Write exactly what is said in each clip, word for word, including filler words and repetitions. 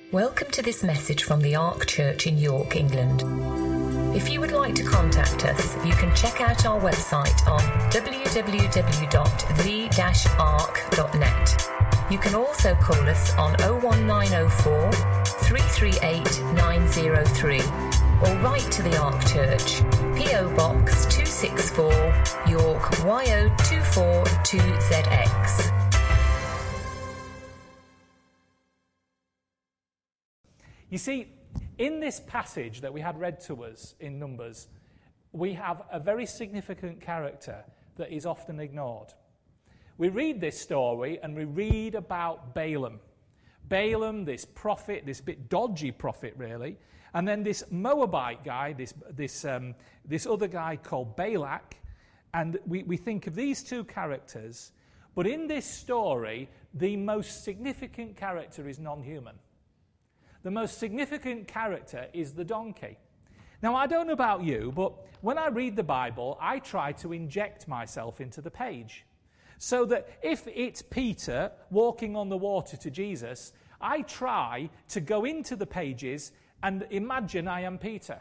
Welcome to this message from the Ark Church in York, England. If you would like to contact us, you can check out our website on w w w dot the dash ark dot net. You can also call us on oh one nine oh four, three three eight, nine oh three or write to the Ark Church, P O Box two six four, York Y O two four two Z X. You see, in this passage that we had read to us in Numbers, we have a very significant character that is often ignored. We read this story and we read about Balaam. Balaam, this prophet, this bit dodgy prophet really, and then this Moabite guy, this this um, this other guy called Balak, and we, we think of these two characters, but in this story, the most significant character is non-human. The most significant character is the donkey. Now, I don't know about you, but when I read the Bible, I try to inject myself into the page. So that if it's Peter walking on the water to Jesus, I try to go into the pages and imagine I am Peter.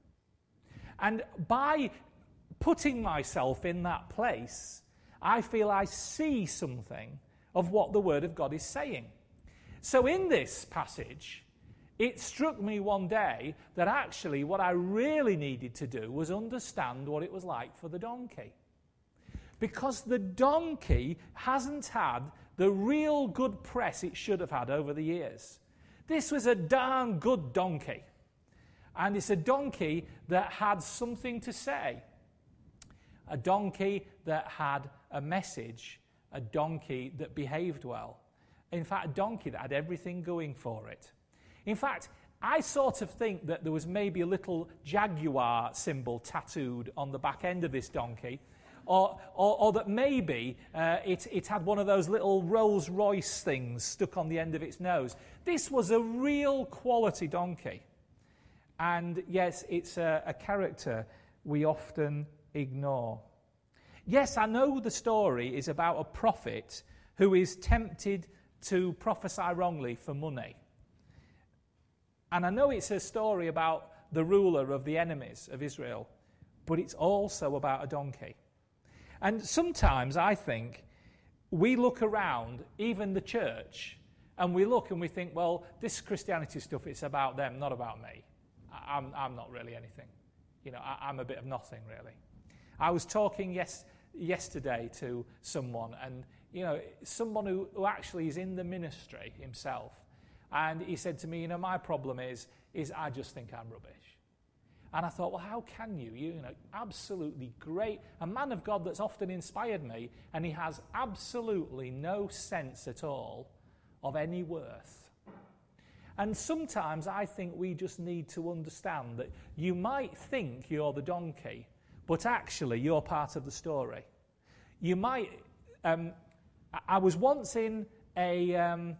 And by putting myself in that place, I feel I see something of what the Word of God is saying. So in this passage, it struck me one day that actually what I really needed to do was understand what it was like for the donkey. Because the donkey hasn't had the real good press it should have had over the years. This was a darn good donkey. And it's a donkey that had something to say. A donkey that had a message. A donkey that behaved well. In fact, a donkey that had everything going for it. In fact, I sort of think that there was maybe a little jaguar symbol tattooed on the back end of this donkey, or, or, or that maybe uh, it, it had one of those little Rolls-Royce things stuck on the end of its nose. This was a real quality donkey. And yes, it's a, a character we often ignore. Yes, I know the story is about a prophet who is tempted to prophesy wrongly for money. And I know it's a story about the ruler of the enemies of Israel, but it's also about a donkey. And sometimes I think we look around, even the church, and we look and we think, well, this Christianity stuff, it's about them, not about me. I'm, I'm not really anything. You know, I, I'm a bit of nothing, really. I was talking yes, yesterday to someone, and, you know, someone who, who actually is in the ministry himself. And he said to me, you know, my problem is, is I just think I'm rubbish. And I thought, well, how can you? You know, absolutely great. A man of God that's often inspired me, and he has absolutely no sense at all of any worth. And sometimes I think we just need to understand that you might think you're the donkey, but actually you're part of the story. You might... Um, I was once in a... Um,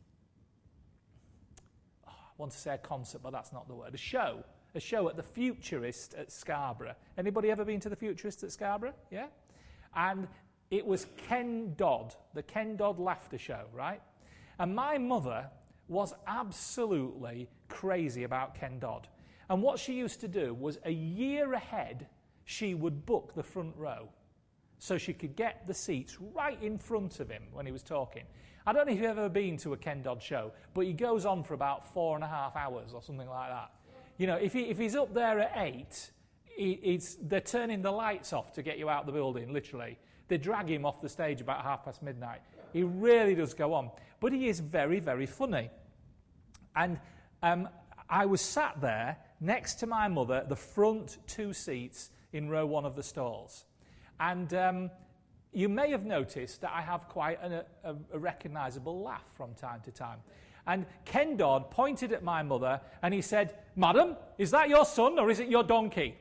I want to say a concert, but that's not the word. A show. A show at the Futurist at Scarborough. Anybody ever been to the Futurist at Scarborough? Yeah? And it was Ken Dodd, the Ken Dodd Laughter Show, right? And my mother was absolutely crazy about Ken Dodd. And what she used to do was a year ahead, she would book the front row so she could get the seats right in front of him when he was talking. I don't know if you've ever been to a Ken Dodd show, but he goes on for about four and a half hours or something like that. You know, if he if he's up there at eight, he, it's, they're turning the lights off to get you out of the building, literally. They drag him off the stage about half past midnight. He really does go on. But he is very, very funny. And um, I was sat there next to my mother, the front two seats in row one of the stalls. And... Um, You may have noticed that I have quite an, a, a recognisable laugh from time to time. And Ken Dodd pointed at my mother and he said, "Madam, is that your son or is it your donkey?"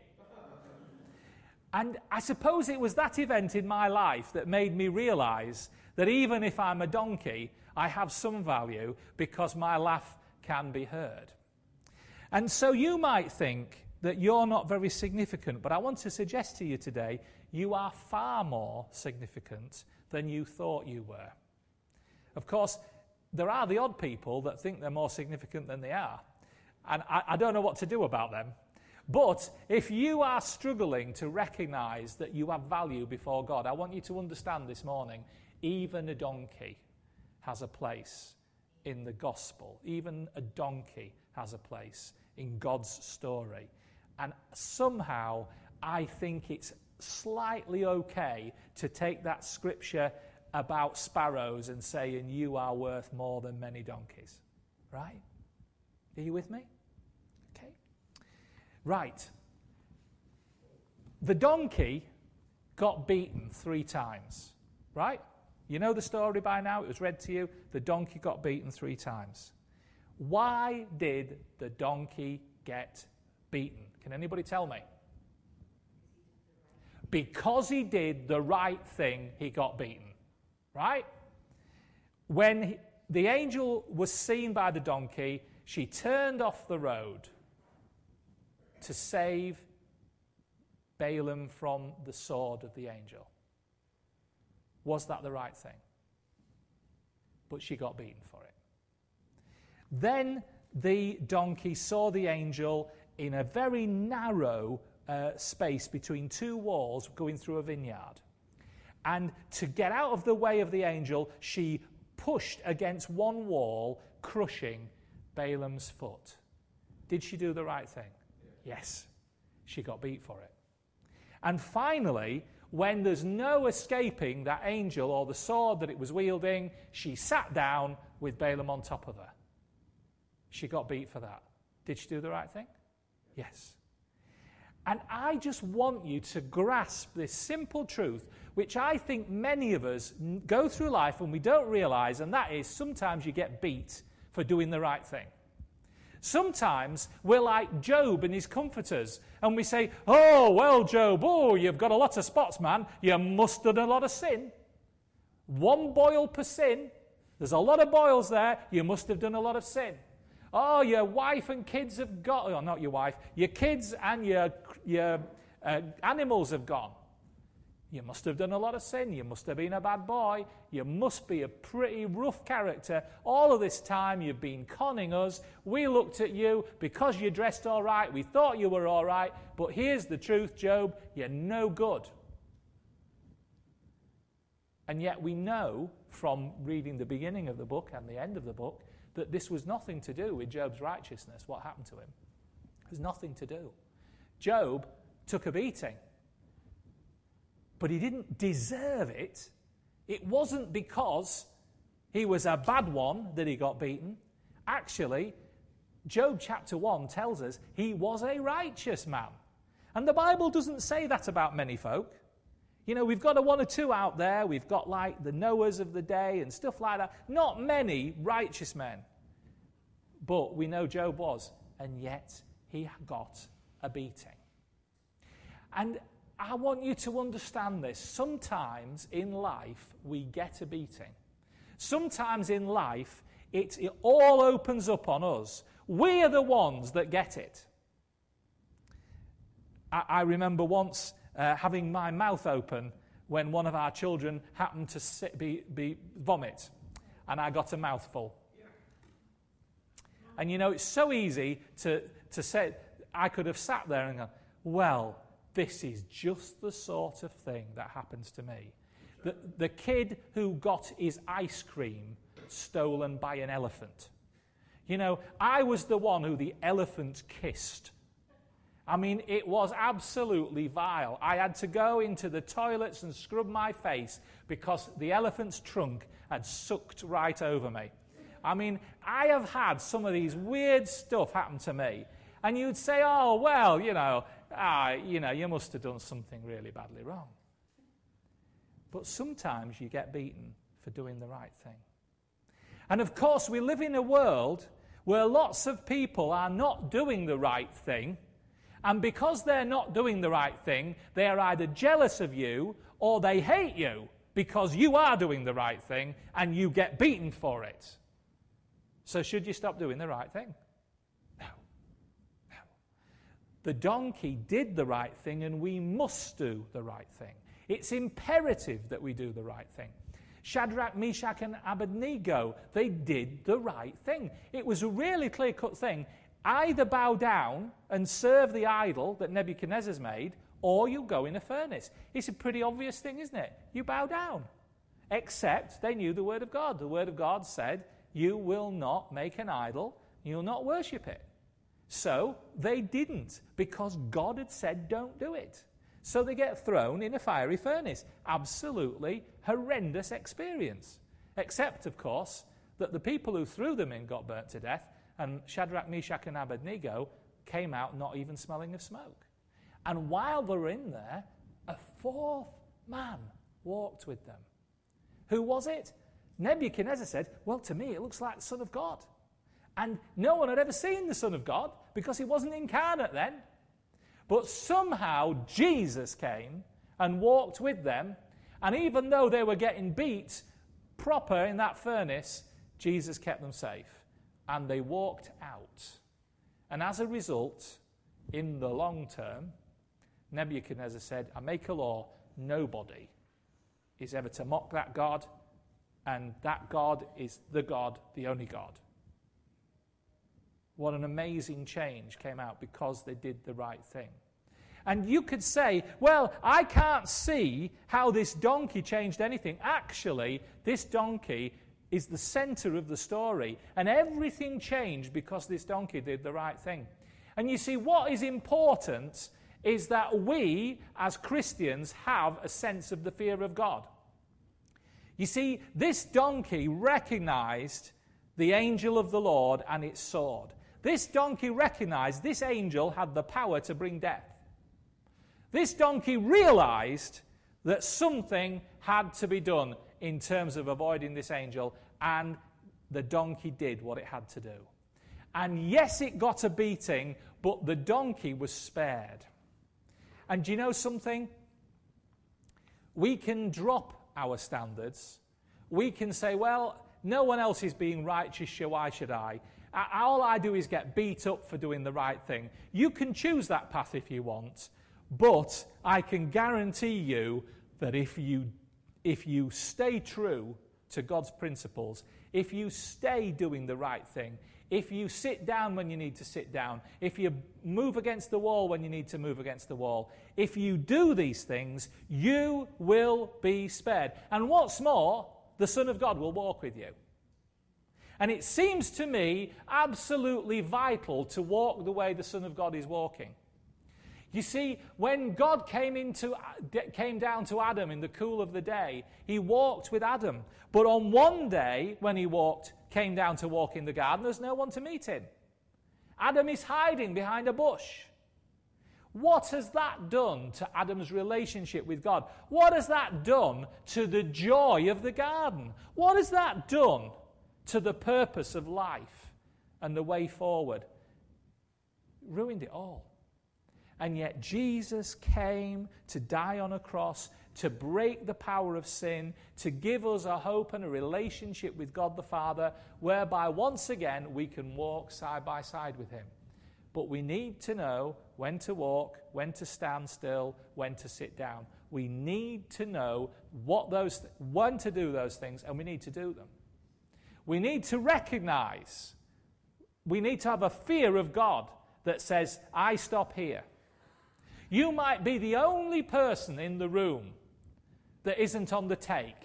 And I suppose it was that event in my life that made me realise that even if I'm a donkey, I have some value because my laugh can be heard. And so you might think that you're not very significant, but I want to suggest to you today, you are far more significant than you thought you were. Of course, there are the odd people that think they're more significant than they are. And I, I don't know what to do about them. But if you are struggling to recognize that you have value before God, I want you to understand this morning, even a donkey has a place in the gospel. Even a donkey has a place in God's story. And somehow I think it's slightly okay to take that scripture about sparrows and say, and you are worth more than many donkeys. Right? Are you with me? Okay. Right. The donkey got beaten three times. Right? You know the story by now. It was read to you. The donkey got beaten three times. Why did the donkey get beaten? Can anybody tell me? Because he did the right thing, he got beaten. Right? When he, the angel was seen by the donkey, she turned off the road to save Balaam from the sword of the angel. Was that the right thing? But she got beaten for it. Then the donkey saw the angel in a very narrow uh, space between two walls going through a vineyard. And to get out of the way of the angel, she pushed against one wall, crushing Balaam's foot. Did she do the right thing? Yes. She got beat for it. And finally, when there's no escaping that angel or the sword that it was wielding, she sat down with Balaam on top of her. She got beat for that. Did she do the right thing? Yes. And I just want you to grasp this simple truth, which I think many of us go through life and we don't realize, and that is sometimes you get beat for doing the right thing. Sometimes we're like Job and his comforters, and we say, oh, well, Job, oh, you've got a lot of spots, man. You must have done a lot of sin. One boil per sin. There's a lot of boils there. You must have done a lot of sin. Oh, your wife and kids have got, oh, not your wife, your kids and your, your uh, animals have gone. You must have done a lot of sin. You must have been a bad boy. You must be a pretty rough character. All of this time you've been conning us. We looked at you because you dressed all right. We thought you were all right. But here's the truth, Job. You're no good. And yet we know from reading the beginning of the book and the end of the book that this was nothing to do with Job's righteousness, what happened to him. It was nothing to do. Job took a beating. But he didn't deserve it. It wasn't because he was a bad one that he got beaten. Actually, Job chapter one tells us he was a righteous man. And the Bible doesn't say that about many folk. You know, we've got a one or two out there. We've got like the Noahs of the day and stuff like that. Not many righteous men. But we know Job was. And yet he got a beating. And I want you to understand this. Sometimes in life, we get a beating. Sometimes in life, it, it all opens up on us. We are the ones that get it. I, I remember once uh, having my mouth open when one of our children happened to sit, be, be vomit, and I got a mouthful. And you know, it's so easy to, to say, I could have sat there and gone, well, this is just the sort of thing that happens to me. The, the kid who got his ice cream stolen by an elephant. You know, I was the one who the elephant kissed. I mean, it was absolutely vile. I had to go into the toilets and scrub my face because the elephant's trunk had sucked right over me. I mean, I have had some of these weird stuff happen to me. And you'd say, oh, well, you know, ah, you know, you must have done something really badly wrong. But sometimes you get beaten for doing the right thing. And of course, we live in a world where lots of people are not doing the right thing. And because they're not doing the right thing, they are either jealous of you or they hate you because you are doing the right thing and you get beaten for it. So should you stop doing the right thing? No. No. The donkey did the right thing and we must do the right thing. It's imperative that we do the right thing. Shadrach, Meshach, and Abednego, they did the right thing. It was a really clear-cut thing. Either bow down and serve the idol that Nebuchadnezzar's made, or you go in a furnace. It's a pretty obvious thing, isn't it? You bow down. Except they knew the word of God. The word of God said, you will not make an idol, you'll not worship it. So they didn't, because God had said don't do it. So they get thrown in a fiery furnace. Absolutely horrendous experience. Except, of course, that the people who threw them in got burnt to death, and Shadrach, Meshach, and Abednego came out not even smelling of smoke. And while they were in there, a fourth man walked with them. Who was it? Nebuchadnezzar said, well, to me, it looks like the Son of God. And no one had ever seen the Son of God because he wasn't incarnate then. But somehow Jesus came and walked with them. And even though they were getting beat proper in that furnace, Jesus kept them safe. And they walked out. And as a result, in the long term, Nebuchadnezzar said, I make a law, nobody is ever to mock that God, and that God is the God, the only God. What an amazing change came out because they did the right thing. And you could say, well, I can't see how this donkey changed anything. Actually, this donkey is the center of the story, and everything changed because this donkey did the right thing. And you see, what is important is that we, as Christians, have a sense of the fear of God. You see, this donkey recognized the angel of the Lord and its sword. This donkey recognized this angel had the power to bring death. This donkey realized that something had to be done in terms of avoiding this angel, and the donkey did what it had to do. And yes, it got a beating, but the donkey was spared. And do you know something? We can drop our standards. We can say, well, no one else is being righteous, so why should I? All I do is get beat up for doing the right thing. You can choose that path if you want, but I can guarantee you that if you, if you stay true to God's principles, if you stay doing the right thing, if you sit down when you need to sit down, if you move against the wall when you need to move against the wall, if you do these things, you will be spared. And what's more, the Son of God will walk with you. And it seems to me absolutely vital to walk the way the Son of God is walking. You see, when God came into came down to Adam in the cool of the day, he walked with Adam. But on one day, when he walked, came down to walk in the garden, there's no one to meet him. Adam is hiding behind a bush. What has that done to Adam's relationship with God? What has that done to the joy of the garden? What has that done to the purpose of life and the way forward? Ruined it all. And yet Jesus came to die on a cross, to break the power of sin, to give us a hope and a relationship with God the Father, whereby once again we can walk side by side with him. But we need to know when to walk, when to stand still, when to sit down. We need to know what those, when to do those things, and we need to do them. We need to recognize, we need to have a fear of God that says, I stop here. You might be the only person in the room that isn't on the take,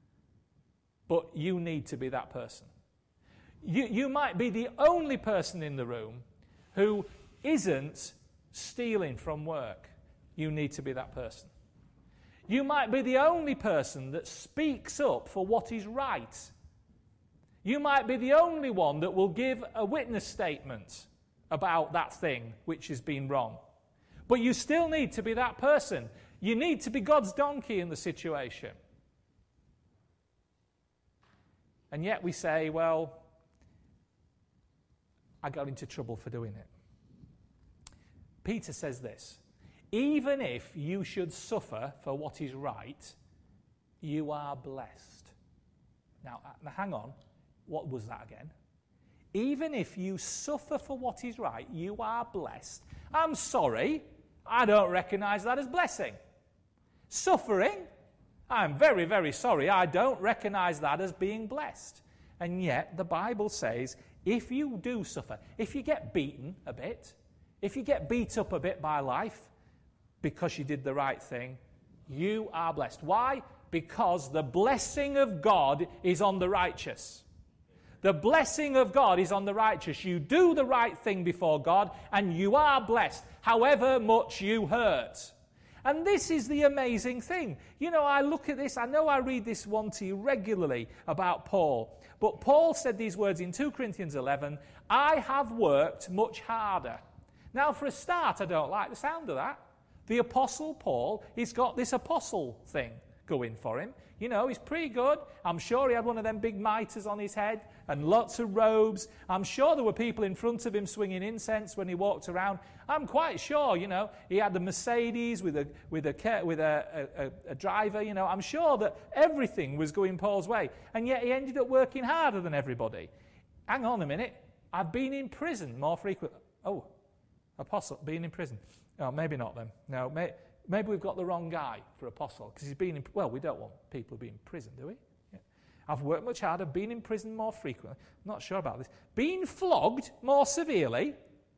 but you need to be that person. You, you might be the only person in the room who isn't stealing from work. You need to be that person. You might be the only person that speaks up for what is right. You might be the only one that will give a witness statement about that thing which has been wrong. But you still need to be that person. You need to be God's donkey in the situation. And yet we say, well, I got into trouble for doing it. Peter says this, even if you should suffer for what is right, you are blessed. Now, now hang on, what was that again? Even if you suffer for what is right, you are blessed. I'm sorry, I don't recognize that as blessing. Suffering? I'm very, very sorry. I don't recognize that as being blessed. And yet the Bible says if you do suffer, if you get beaten a bit, if you get beat up a bit by life because you did the right thing, you are blessed. Why? Because the blessing of God is on the righteous. The blessing of God is on the righteous. You do the right thing before God and you are blessed, however much you hurt. And this is the amazing thing. You know, I look at this, I know I read this one to you regularly about Paul. But Paul said these words in two Corinthians eleven, I have worked much harder. Now, for a start, I don't like the sound of that. The Apostle Paul, he's got this apostle thing going for him. You know, he's pretty good. I'm sure he had one of them big mitres on his head and lots of robes. I'm sure there were people in front of him swinging incense when he walked around. I'm quite sure, you know, he had the Mercedes with a with a with a, a, a driver. You know, I'm sure that everything was going Paul's way, and yet he ended up working harder than everybody. Hang on a minute. I've been in prison more frequently. Oh, apostle, being in prison. Oh, maybe not then. No, may, maybe we've got the wrong guy for apostle because he's been in. Well, we don't want people to be in prison, do we? Yeah. I've worked much harder, been in prison more frequently. I'm not sure about this. Been flogged more severely.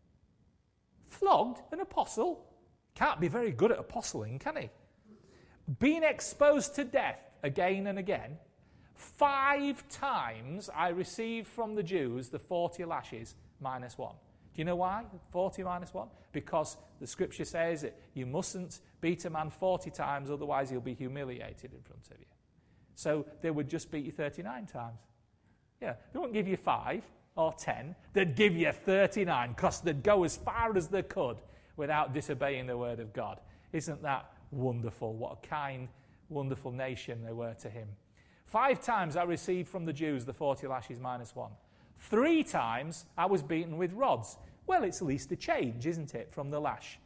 Flogged an apostle? Can't be very good at apostling, can he? Been exposed to death again and again. Five times I received from the Jews the forty lashes minus one. Do you know why? forty minus one? Because the scripture says that you mustn't beat a man forty times, otherwise he'll be humiliated in front of you. So they would just beat you thirty-nine times. Yeah, they wouldn't give you five or ten. They'd give you thirty-nine because they'd go as far as they could without disobeying the word of God. Isn't that wonderful? What a kind, wonderful nation they were to him. Five times I received from the Jews the forty lashes minus one. Three times I was beaten with rods. Well, it's at least a change, isn't it, from the lash?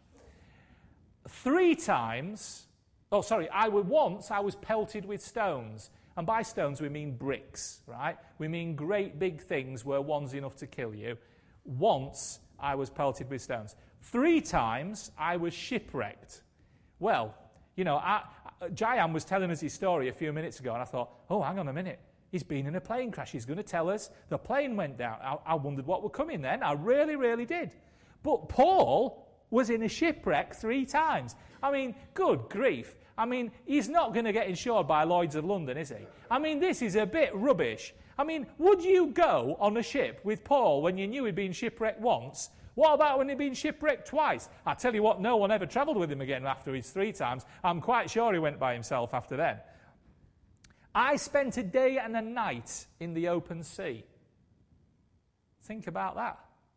Three times, oh, sorry, I was, once I was pelted with stones. And by stones we mean bricks, right? We mean great big things where one's enough to kill you. Once I was pelted with stones. Three times I was shipwrecked. Well, you know, I, Jayan was telling us his story a few minutes ago, and I thought, oh, hang on a minute. He's been in a plane crash. He's going to tell us the plane went down. I, I wondered what would come in then. I really, really did. But Paul was in a shipwreck three times. I mean, good grief. I mean, he's not going to get insured by Lloyd's of London, is he? I mean, this is a bit rubbish. I mean, would you go on a ship with Paul when you knew he'd been shipwrecked once? What about when he'd been shipwrecked twice? I tell you what, no one ever travelled with him again after his three times. I'm quite sure he went by himself after then. I spent a day and a night in the open sea. Think about that.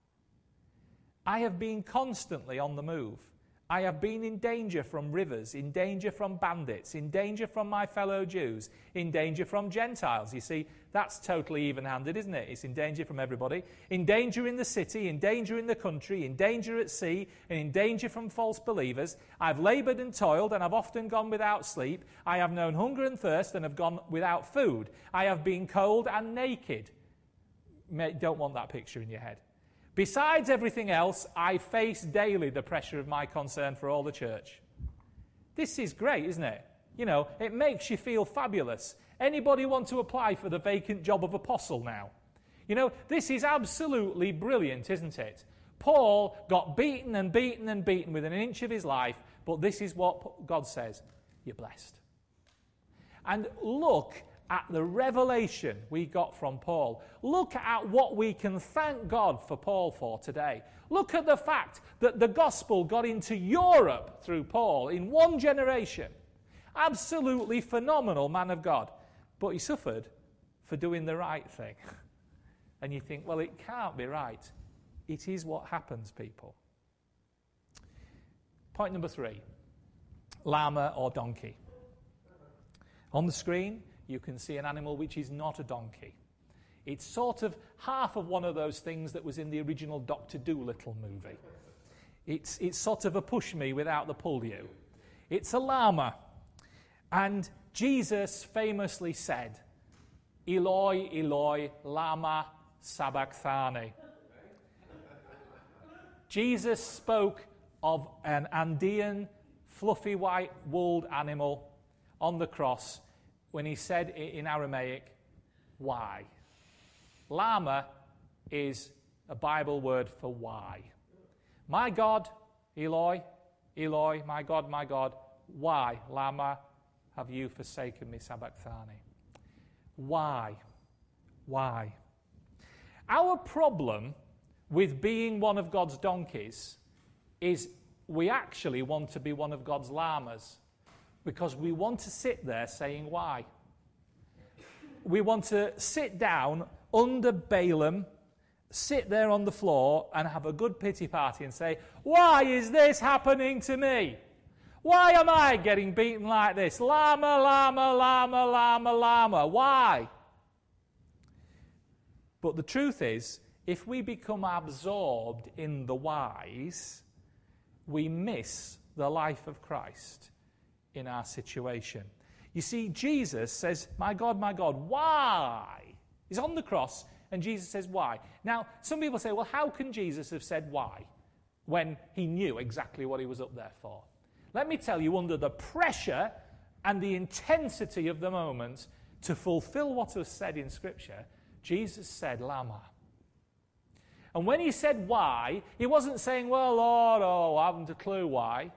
I have been constantly on the move. I have been in danger from rivers, in danger from bandits, in danger from my fellow Jews, in danger from Gentiles. You see, that's totally even-handed, isn't it? It's in danger from everybody. In danger in the city, in danger in the country, in danger at sea, and in danger from false believers. I've laboured and toiled, and I've often gone without sleep. I have known hunger and thirst, and have gone without food. I have been cold and naked. Don't want that picture in your head. Besides everything else, I face daily the pressure of my concern for all the church. This is great, isn't it? You know, it makes you feel fabulous. Anybody want to apply for the vacant job of apostle now? You know, this is absolutely brilliant, isn't it? Paul got beaten and beaten and beaten within an inch of his life, but this is what God says. You're blessed. And look at the revelation we got from Paul. Look at what we can thank God for Paul for today. Look at the fact that the gospel got into Europe through Paul in one generation. Absolutely phenomenal man of God. But he suffered for doing the right thing. And you think, well, it can't be right. It is what happens, people. Point number three. Llama or donkey. On the screen, you can see an animal which is not a donkey. It's sort of half of one of those things that was in the original Doctor Dolittle movie. It's, it's sort of a push me without the pull you. It's a llama. And Jesus famously said, Eloi, Eloi, lama sabachthani. Jesus spoke of an Andean, fluffy white wooled animal on the cross when he said in Aramaic, why? Lama is a Bible word for why. My God, Eloi, Eloi, my God, my God, why, Lama, have you forsaken me, sabachthani? Why? Why? Our problem with being one of God's donkeys is we actually want to be one of God's llamas because we want to sit there saying why. We want to sit down under Balaam, sit there on the floor and have a good pity party and say, why is this happening to me? Why am I getting beaten like this? Llama, llama, llama, llama, llama. Why? But the truth is, if we become absorbed in the whys, we miss the life of Christ in our situation. You see, Jesus says, my God, my God, why? He's on the cross, and Jesus says, why? Now, some people say, well, how can Jesus have said why when he knew exactly what he was up there for? Let me tell you, under the pressure and the intensity of the moment, to fulfill what was said in Scripture, Jesus said, Lama. And when he said why, he wasn't saying, well, Lord, oh, I haven't a clue why.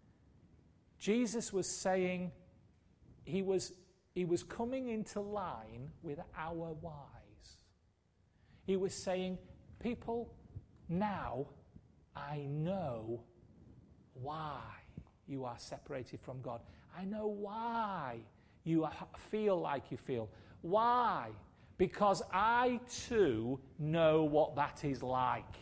Jesus was saying, he was, he was coming into line with our whys. He was saying, people, now I know why you are separated from God. I know why you are, feel like you feel. Why? Because I too know what that is like.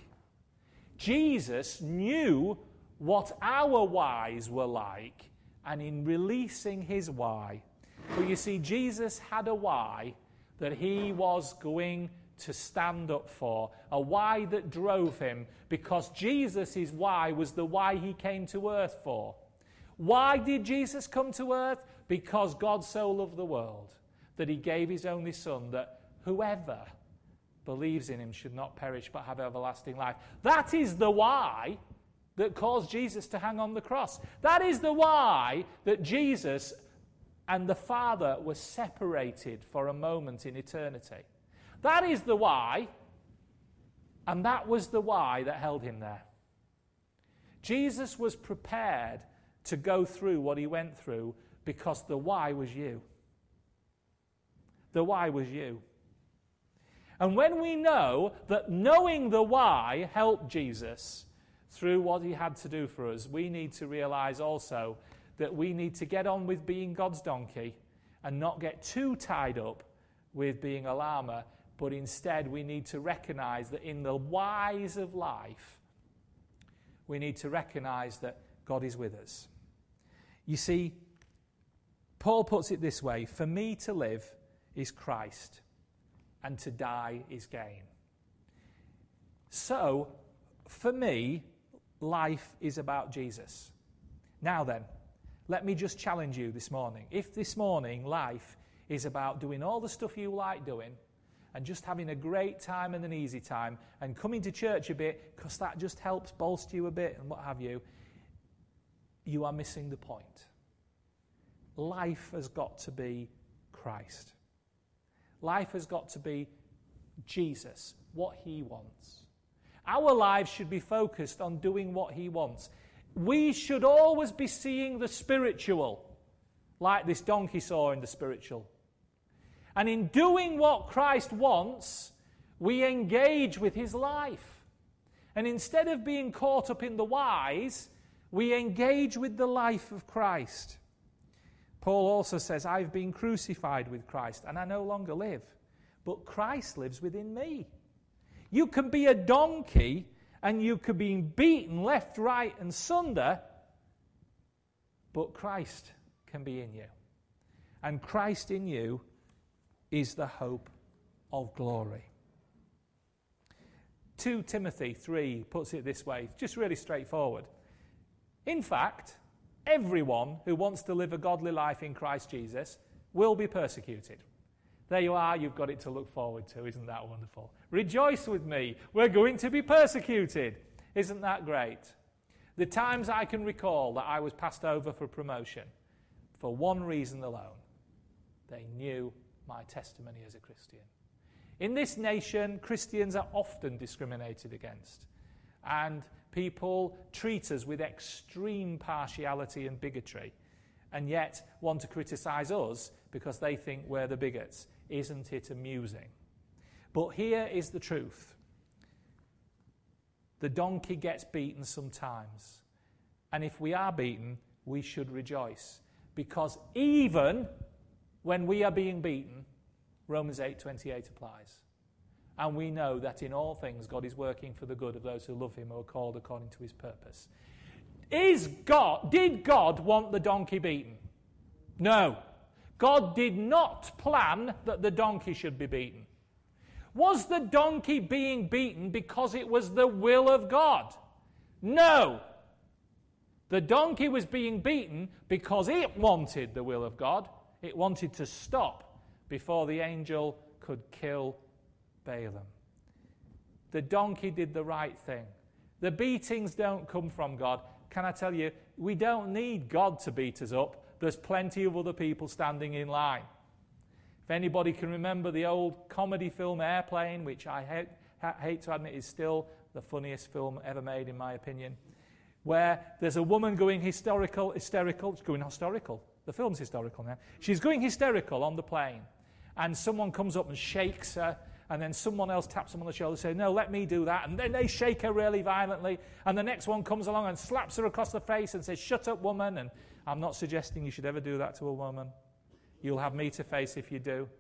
Jesus knew what our whys were like, and in releasing his why. But you see, Jesus had a why that he was going to stand up for, a why that drove him, because Jesus' why was the why he came to earth for. Why did Jesus come to earth? Because God so loved the world that he gave his only Son, that whoever believes in him should not perish but have everlasting life. That is the why that caused Jesus to hang on the cross. That is the why that Jesus and the Father were separated for a moment in eternity. That is the why, and that was the why that held him there. Jesus was prepared to go through what he went through because the why was you. The why was you. And when we know that knowing the why helped Jesus through what he had to do for us, we need to realize also that we need to get on with being God's donkey and not get too tied up with being a llama, but instead we need to recognize that in the whys of life, we need to recognize that God is with us. You see, Paul puts it this way, for me to live is Christ, and to die is gain. So, for me, life is about Jesus. Now then, let me just challenge you this morning. If this morning life is about doing all the stuff you like doing, and just having a great time and an easy time, and coming to church a bit, because that just helps bolster you a bit, and what have you, you are missing the point. Life has got to be Christ. Life has got to be Jesus, what he wants. Our lives should be focused on doing what he wants. We should always be seeing the spiritual, like this donkey saw in the spiritual. And in doing what Christ wants, we engage with his life. And instead of being caught up in the whys, we engage with the life of Christ. Paul also says, I've been crucified with Christ, and I no longer live, but Christ lives within me. You can be a donkey, and you could be beaten left, right, and sunder, but Christ can be in you. And Christ in you is the hope of glory. Second Timothy three puts it this way, just really straightforward. In fact, everyone who wants to live a godly life in Christ Jesus will be persecuted. There you are, you've got it to look forward to. Isn't that wonderful? Rejoice with me, we're going to be persecuted. Isn't that great? The times I can recall that I was passed over for promotion, for one reason alone. they knew my testimony as a Christian. In this nation, Christians are often discriminated against, and people treat us with extreme partiality and bigotry, and yet want to criticise us because they think we're the bigots. Isn't it amusing? But here is the truth. The donkey gets beaten sometimes, and if we are beaten, we should rejoice, because even when we are being beaten, Romans eight twenty-eight applies. And we know that in all things God is working for the good of those who love him, who are called according to his purpose. Is God, did God want the donkey beaten? No. God did not plan that the donkey should be beaten. Was the donkey being beaten because it was the will of God? No. The donkey was being beaten because it wanted the will of God. It wanted to stop before the angel could kill Balaam. The donkey did the right thing. The beatings don't come from God. Can I tell you, we don't need God to beat us up. There's plenty of other people standing in line. If anybody can remember the old comedy film Airplane, which I hate, ha- hate to admit is still the funniest film ever made in my opinion, where there's a woman going historical, hysterical, she's going historical. The film's historical now. She's going hysterical on the plane, and someone comes up and shakes her, and then someone else taps them on the shoulder and says, no, let me do that. And then they shake her really violently, and the next one comes along and slaps her across the face and says, shut up, woman. And I'm not suggesting you should ever do that to a woman. You'll have me to face if you do.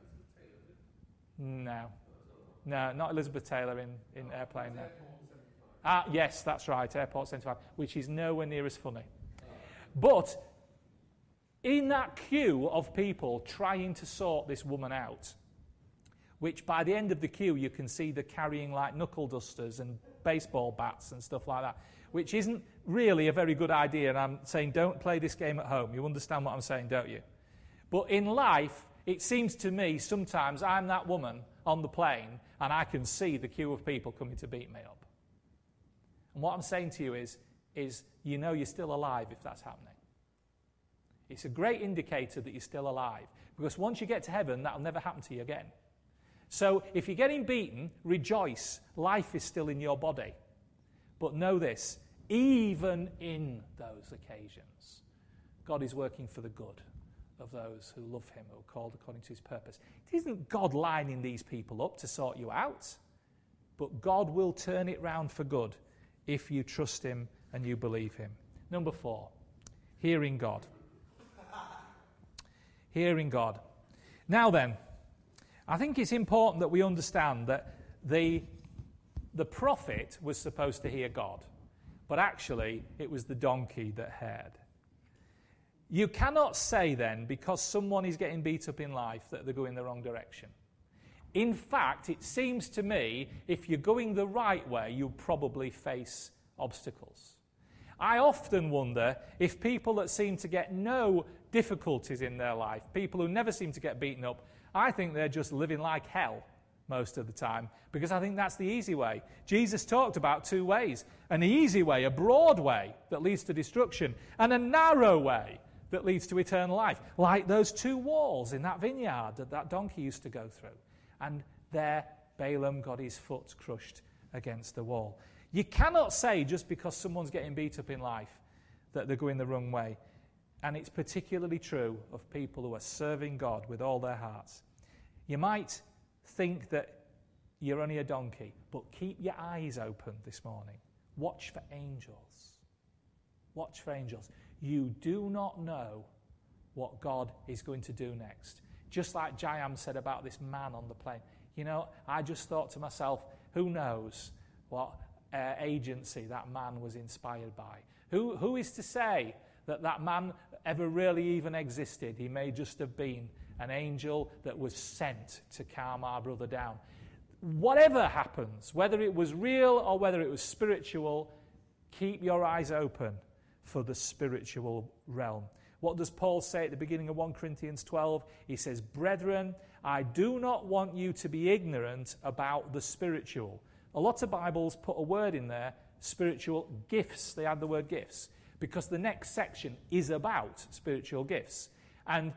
No. No, not Elizabeth Taylor in, in Airplane. No. Ah, yes, that's right, Airport seventy-five, which is nowhere near as funny. But in that queue of people trying to sort this woman out, which by the end of the queue you can see they're carrying like knuckle dusters and baseball bats and stuff like that, which isn't really a very good idea, and I'm saying don't play this game at home. You understand what I'm saying, don't you? But in life, it seems to me sometimes I'm that woman on the plane and I can see the queue of people coming to beat me up. And what I'm saying to you is, is you know you're still alive if that's happening. It's a great indicator that you're still alive, because once you get to heaven, that'll never happen to you again. So if you're getting beaten, rejoice. Life is still in your body. But know this, even in those occasions, God is working for the good of those who love him, who are called according to his purpose. It isn't God lining these people up to sort you out, but God will turn it round for good if you trust him and you believe him. Number four, hearing God. Hearing God. Now then, I think it's important that we understand that the, the prophet was supposed to hear God, but actually it was the donkey that heard. You cannot say then, because someone is getting beat up in life, that they're going the wrong direction. In fact, it seems to me, if you're going the right way, you'll probably face obstacles. I often wonder if people that seem to get no difficulties in their life, people who never seem to get beaten up, I think they're just living like hell most of the time, because I think that's the easy way. Jesus talked about two ways: an easy way, a broad way that leads to destruction, and a narrow way that leads to eternal life, like those two walls in that vineyard that that donkey used to go through. And there Balaam got his foot crushed against the wall. You cannot say just because someone's getting beat up in life that they're going the wrong way. And it's particularly true of people who are serving God with all their hearts. You might think that you're only a donkey, but keep your eyes open this morning. Watch for angels. Watch for angels. You do not know what God is going to do next. Just like Jayam said about this man on the plane. You know, I just thought to myself, who knows what uh, agency that man was inspired by? Who, who is to say that that man ever really even existed? He may just have been an angel that was sent to calm our brother down. Whatever happens, whether it was real or whether it was spiritual, keep your eyes open for the spiritual realm. What does Paul say at the beginning of First Corinthians twelve? He says, "Brethren, I do not want you to be ignorant about the spiritual." A lot of Bibles put a word in there, spiritual gifts. They add the word gifts, because the next section is about spiritual gifts. And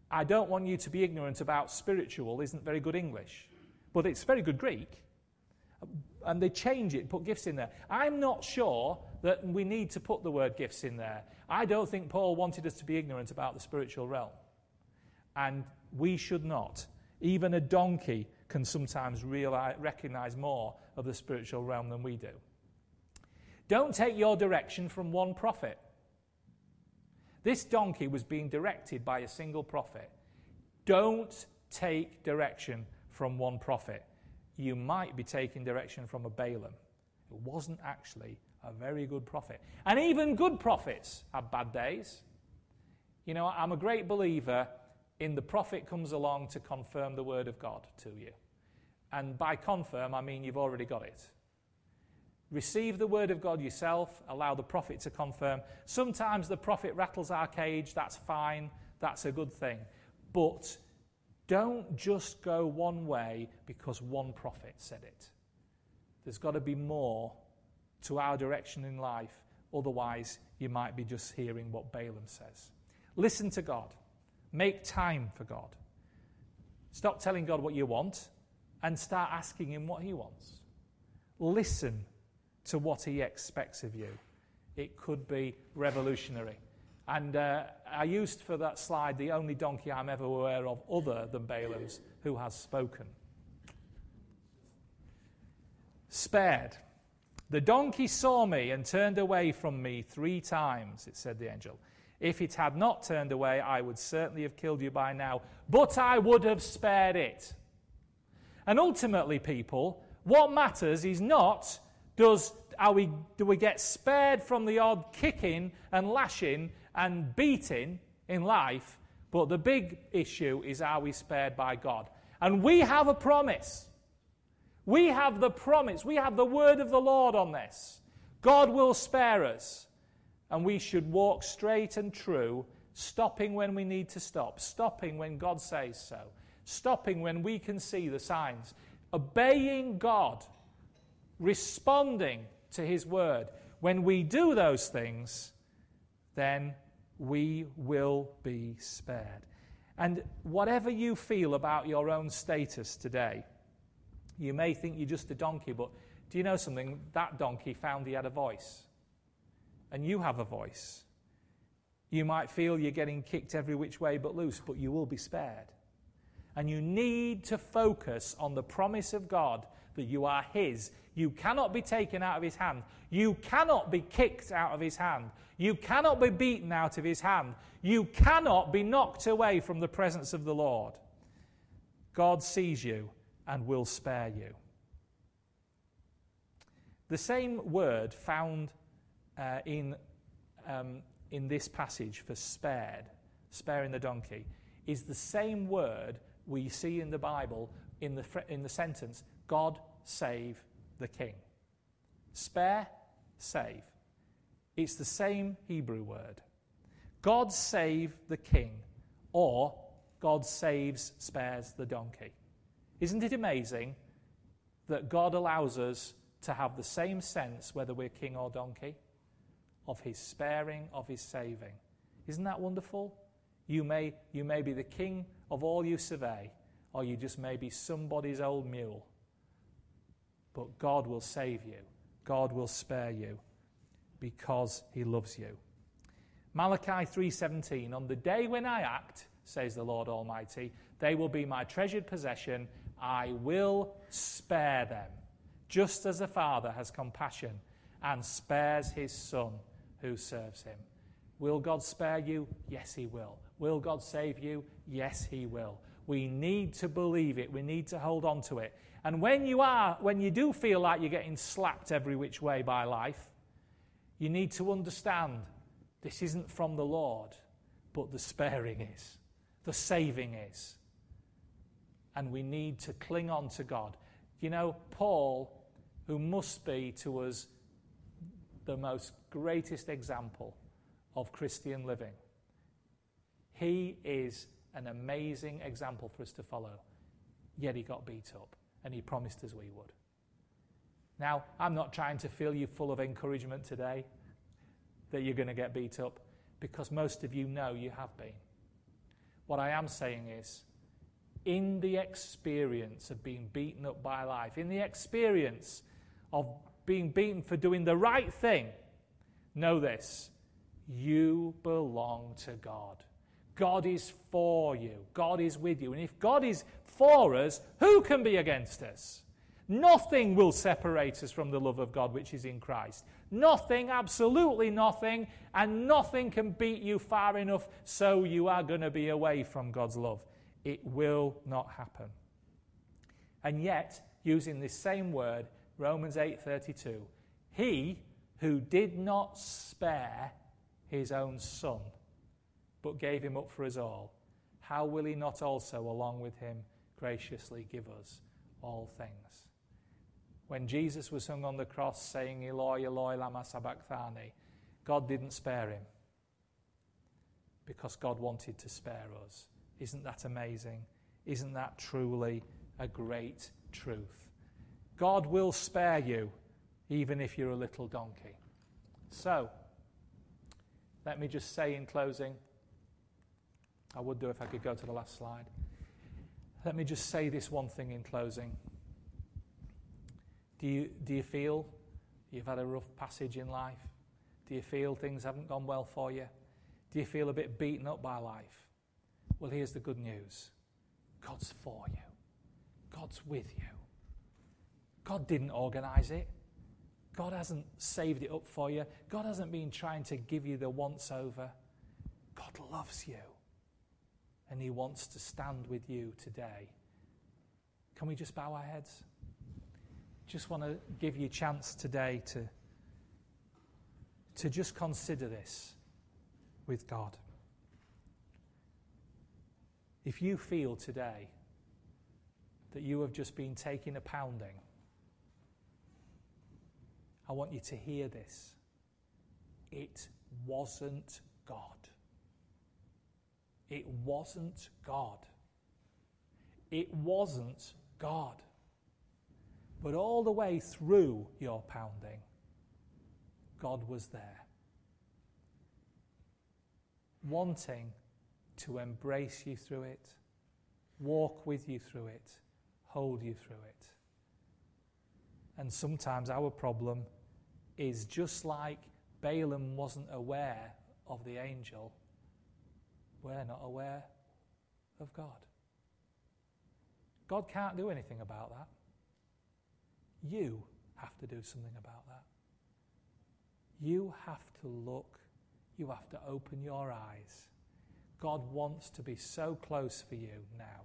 I don't want you to be ignorant about spiritual isn't very good English, but it's very good Greek. And they change it, put gifts in there. I'm not sure that we need to put the word gifts in there. I don't think Paul wanted us to be ignorant about the spiritual realm. And we should not. Even a donkey can sometimes realize, recognize more of the spiritual realm than we do. Don't take your direction from one prophet. This donkey was being directed by a single prophet. Don't take direction from one prophet. You might be taking direction from a Balaam. It wasn't actually a very good prophet. And even good prophets have bad days. You know, I'm a great believer in the prophet comes along to confirm the word of God to you. And by confirm, I mean you've already got it. Receive the word of God yourself. Allow the prophet to confirm. Sometimes the prophet rattles our cage. That's fine. That's a good thing. But don't just go one way because one prophet said it. There's got to be more to our direction in life. Otherwise, you might be just hearing what Balaam says. Listen to God. Make time for God. Stop telling God what you want and start asking him what he wants. Listen to what he expects of you. It could be revolutionary. And uh, I used for that slide the only donkey I'm ever aware of other than Balaam's who has spoken. Spared. The donkey saw me and turned away from me three times, it said the angel. If it had not turned away, I would certainly have killed you by now, but I would have spared it. And ultimately, people, what matters is not does are we do we get spared from the odd kicking and lashing and beating in life, but the big issue is, are we spared by God? And we have a promise. We have the promise. We have the word of the Lord on this. God will spare us. And we should walk straight and true, stopping when we need to stop, stopping when God says so, stopping when we can see the signs, obeying God, responding to his word. When we do those things, then we will be spared. And whatever you feel about your own status today, you may think you're just a donkey, but do you know something? That donkey found he had a voice. And you have a voice. You might feel you're getting kicked every which way but loose, but you will be spared. And you need to focus on the promise of God that you are his. You cannot be taken out of his hand. You cannot be kicked out of his hand. You cannot be beaten out of his hand. You cannot be knocked away from the presence of the Lord. God sees you and will spare you. The same word found uh, in, um, in this passage for spared, sparing the donkey, is the same word we see in the Bible in the, in the sentence, God save the king. Spare, save. It's the same Hebrew word. God save the king, or God saves, spares the donkey. Isn't it amazing that God allows us to have the same sense, whether we're king or donkey, of his sparing, of his saving? Isn't that wonderful? You may, you may be the king of all you survey, or you just may be somebody's old mule. But God will save you. God will spare you because he loves you. Malachi three seventeen, on the day when I act, says the Lord Almighty, they will be my treasured possession. I will spare them, just as the Father has compassion and spares his Son who serves him. Will God spare you? Yes, he will. Will God save you? Yes, he will. We need to believe it. We need to hold on to it. And when you are, when you do feel like you're getting slapped every which way by life, you need to understand this isn't from the Lord, but the sparing is. The saving is. And we need to cling on to God. You know, Paul, who must be to us the most greatest example of Christian living, he is an amazing example for us to follow. Yet he got beat up, and he promised us we would. Now, I'm not trying to fill you full of encouragement today that you're going to get beat up, because most of you know you have been. What I am saying is, in the experience of being beaten up by life, in the experience of being beaten for doing the right thing, know this: you belong to God. God is for you. God is with you. And if God is for us, who can be against us? Nothing will separate us from the love of God which is in Christ. Nothing, absolutely nothing, and nothing can beat you far enough so you are going to be away from God's love. It will not happen. And yet, using this same word, Romans eight thirty-two, he who did not spare his own son, but gave him up for us all, how will he not also, along with him, graciously give us all things? When Jesus was hung on the cross saying, Eloi, Eloi, lama sabachthani, God didn't spare him because God wanted to spare us. Isn't that amazing? Isn't that truly a great truth? God will spare you even if you're a little donkey. So, let me just say in closing, I would do if I could go to the last slide. Let me just say this one thing in closing. Do you, do you feel you've had a rough passage in life? Do you feel things haven't gone well for you? Do you feel a bit beaten up by life? Well, here's the good news. God's for you. God's with you. God didn't organise it. God hasn't saved it up for you. God hasn't been trying to give you the once-over. God loves you. And he wants to stand with you today. Can we just bow our heads? Just want to give you a chance today to, to just consider this with God. If you feel today that you have just been taking a pounding, I want you to hear this. It wasn't God. It wasn't God. It wasn't God. But all the way through your pounding, God was there, wanting to embrace you through it, walk with you through it, hold you through it. And sometimes our problem is just like Balaam wasn't aware of the angel, we're not aware of God. God can't do anything about that. You have to do something about that. You have to look. You have to open your eyes. God wants to be so close for you now.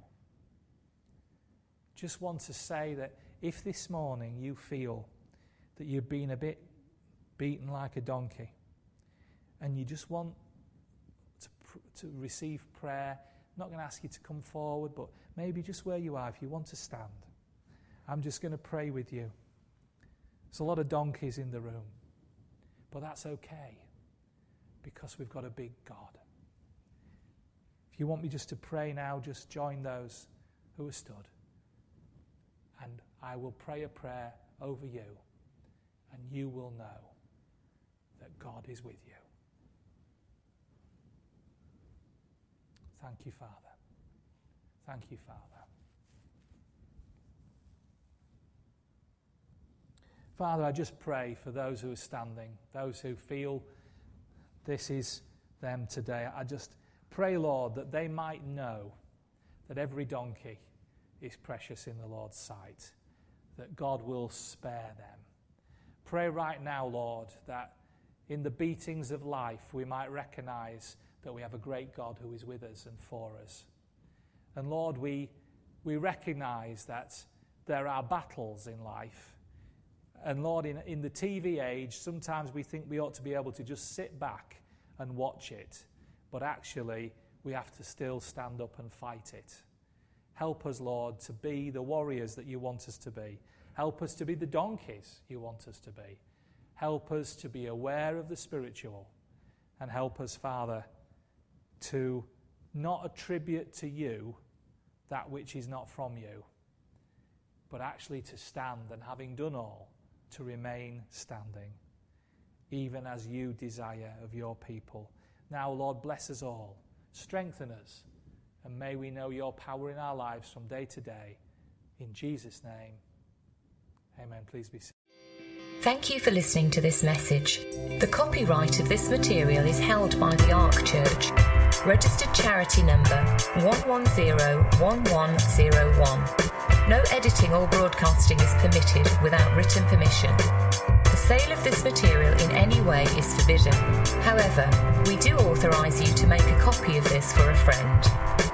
Just want to say that if this morning you feel that you've been a bit beaten like a donkey and you just want to, pr- to receive prayer, I'm not going to ask you to come forward, but maybe just where you are, if you want to stand, I'm just going to pray with you. There's a lot of donkeys in the room, but that's okay because we've got a big God. If you want me just to pray now, just join those who are stood. And I will pray a prayer over you, and you will know that God is with you. Thank you, Father. Thank you, Father. Father, I just pray for those who are standing, those who feel this is them today. I just pray, Lord, that they might know that every donkey is precious in the Lord's sight, that God will spare them. Pray right now, Lord, that in the beatings of life we might recognize that we have a great God who is with us and for us. And Lord, we, we recognize that there are battles in life. And Lord, in, in the T V age, sometimes we think we ought to be able to just sit back and watch it. But actually, we have to still stand up and fight it. Help us, Lord, to be the warriors that you want us to be. Help us to be the donkeys you want us to be. Help us to be aware of the spiritual. And help us, Father, to not attribute to you that which is not from you, but actually to stand, and having done all, to remain standing, even as you desire of your people. Now, Lord, bless us all. Strengthen us and may we know your power in our lives from day to day. In Jesus' name, amen. Please be seated. Thank you for listening to this message. The copyright of this material is held by the Ark Church. Registered charity number one one zero one one zero one. No editing or broadcasting is permitted without written permission. The sale of this material in any way is forbidden. However, we do authorise you to make a copy of this for a friend.